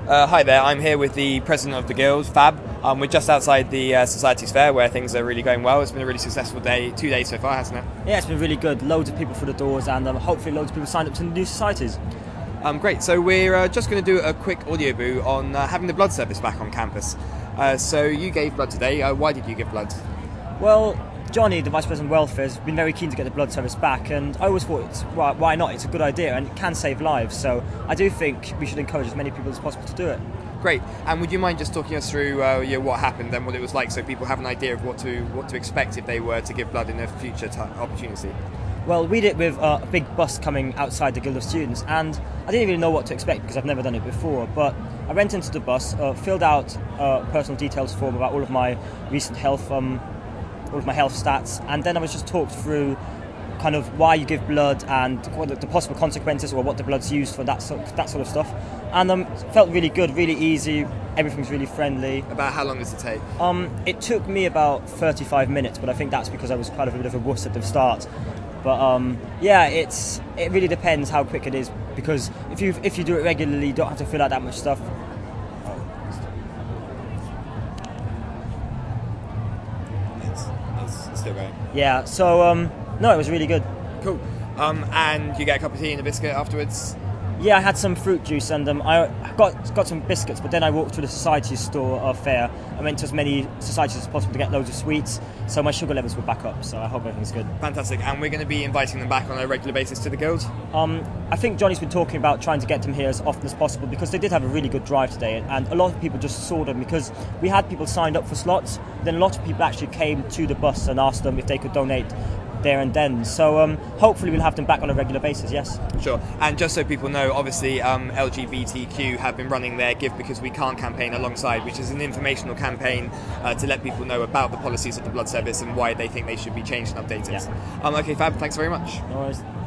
Hi there, I'm here with the president of the Guild, Fab. We're just outside the Societies Fair where things are really going well. It's been a really successful day, 2 days so far, hasn't it? Yeah, it's been really good. Loads of people through the doors and hopefully loads of people signed up to the new societies. Great, so we're just going to do a quick audio boo on having the blood service back on campus. So you gave blood today. Why did you give blood? Well, Johnny, the Vice President of Welfare, has been very keen to get the blood service back, and I always thought, why not? It's a good idea and it can save lives, so I do think we should encourage as many people as possible to do it. Great, and would you mind just talking us through what happened and what it was like, so people have an idea of what to expect if they were to give blood in a future opportunity? Well, we did it with a big bus coming outside the Guild of Students, and I didn't really know what to expect because I've never done it before, but I went into the bus, filled out a personal details form about all of my recent health all of my health stats, and then I was just talked through kind of why you give blood and what the possible consequences or what the blood's used for, that sort of stuff, and felt really good, really easy. Everything's really friendly. About how long does it take? It took me about 35 minutes, but I think that's because I was kind of a bit of a wuss at the start. But yeah, it really depends how quick it is, because if you do it regularly, you don't have to fill out that much stuff. It's still going. Yeah, so no, it was really good. Cool. And you get a cup of tea and a biscuit afterwards? Yeah, I had some fruit juice and I got some biscuits, but then I walked to the Societies store fair. I went to as many societies as possible to get loads of sweets, so my sugar levels were back up, so I hope everything's good. Fantastic, and we're going to be inviting them back on a regular basis to the Guild? I think Johnny's been talking about trying to get them here as often as possible, because they did have a really good drive today, and a lot of people just saw them because we had people signed up for slots, then a lot of people actually came to the bus and asked them if they could donate there and then, so hopefully we'll have them back on a regular basis, yes. Sure, and just so people know, obviously LGBTQ have been running their Give Because We Can't campaign alongside, which is an informational campaign to let people know about the policies of the blood service and why they think they should be changed and updated. Yeah. Okay, Fab, thanks very much. No worries.